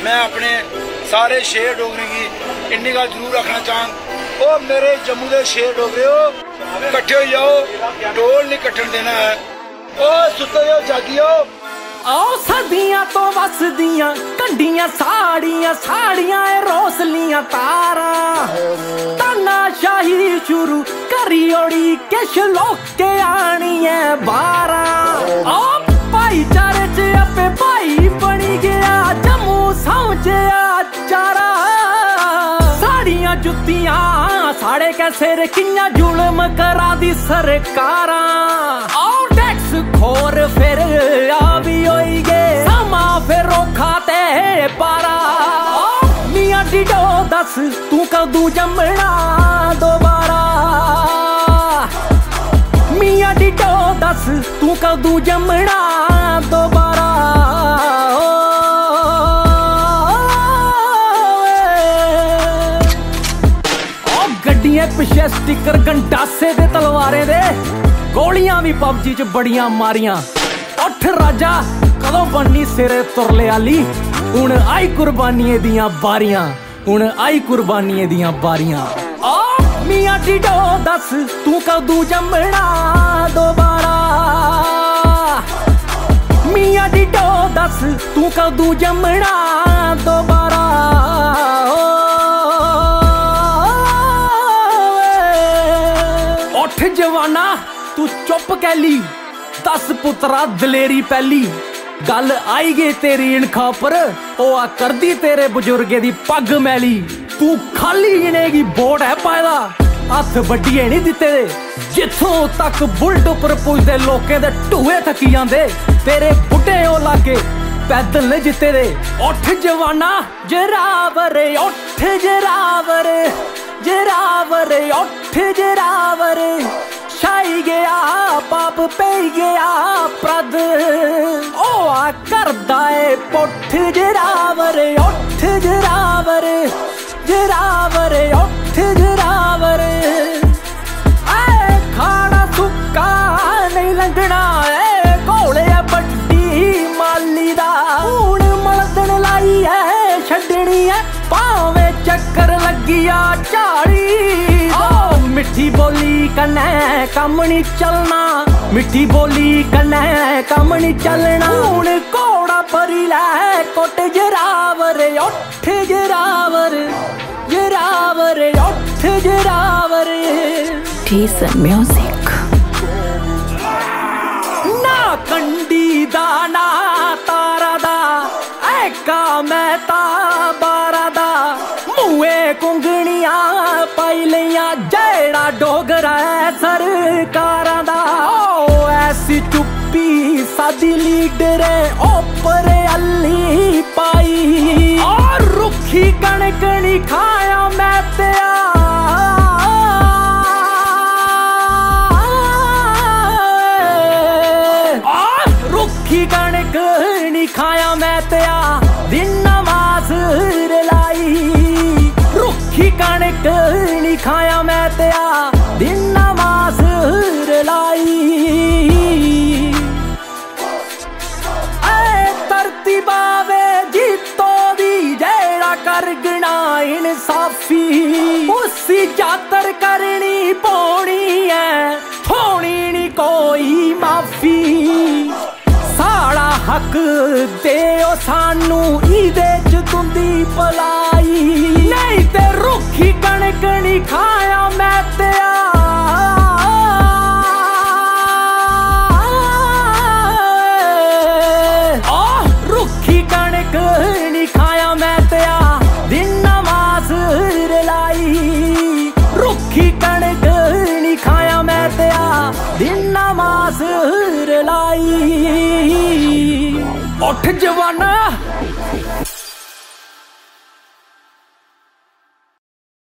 मैं अपने सारे शेर डोगरे की इन्नी गल जरूर रखना चाहां, ओ मेरे जम्मू के शेर डोगरे हो कट्ठे हो जाओ, ढोल नहीं कट्टन देना है। ओ सुते हो जागियो, आओ सदियां तो वसदियां कंडियां साड़ियां साड़ियां रोसलियां तारा तानाशाही शुरू करी ओड़ी किश लोके आनी है बारा। आओ भाईचारे च आपे भाई बनी गया जम्मू समझिया चारा। साड़ियां जुत्तियां साड़े कैसे कियां जुल्म करा दी सरकारां। आओ टैक्स खोर फिर आ भी होई गे समा फिर रोखा ते पारा। मियां डिडो दस तू कदू जमना दोबारा। मियां डिडो दस तू कदू जमना दोबारा। गड्डियां पिछे स्टिकर गंडासे दे तलवारें दे गोलियां भी पबजी च बड़ियां मारियां। उठ राजा कदों बननी सिरे तुरले आली, हुण आई कुर्बानियें दियां बारियां, हुण आई कुर्बानियें दियां बारियां। आ मियां डिडो दस तू कदू जमना दोबारा। मियां डिडो दस तू कदू जमना दोबारा। उठ जवाना तू चुप कैली, दस पुत्रा दलेरी पहली। गल आई गई तेरी इनखा पर ओ आ करदी तेरे बुजुर्गे दी पग मैली। तू खाली इनेगी बोट है पायदा, हथ बड्डिए नहीं दिते दे। जिथों तक बुलट उपर पुजदे लोकें दे टूए थकी जांदे, तेरे बुड्ढे ओ लागे पैदल ने जिते दे। उठ जवाना जरावर, उठ जरावर, जरावर उठ जरावर। छाई गया पाप पे गया प्रद ओ आ करदा ए पुठ जरावर। उठ जरावर, जरावर उठ जरावर। खाना सुक्का नहीं लंघना घोले बड्डी माली दा। हुण मलदन लाई है छड्डनी है भावें चक्कर लगिया झाड़ी। मिठी बोली कन्नै कम नहीं चलना, मिठी बोली कन्नै कम नहीं चलना। हुण घोड़ा भरी लै कुट जरावर। उठ जरावर, जरावर उठ जरावर। Decent music. ना कंडी दा ना तारा दा ऐका मैं ता बारा दा। मुए कुंगनियां पाई लियां जेड़ा डोगरा है सरकारां दा। ओ ऐसी चुप्पी सादी लीडर ओपर अली पाई। और रुखी कणक नहीं खाया मैं तेआ। रुखी कणक नहीं खाया मैं तेआ दिन नमाज लाई। रुखी कणक नहीं खाया मैं तेआ दिन नमाज लाई। धरती बावे जीतो दी जेड़ा कर गना इंसाफी। उसी जातर करनी पौनी है थोड़ी नी कोई माफी। साड़ा हक देओ सानू इदे च तुंदी भलाई। नहीं ते रुखी कणक नहीं खाया मैं तेआ। रुखी कणक नहीं खाया मैं तेआ दिन नमाज लाई। रुखी कणक नहीं खाया मैं तेआ दिन नमाज लाई। उठ जवाना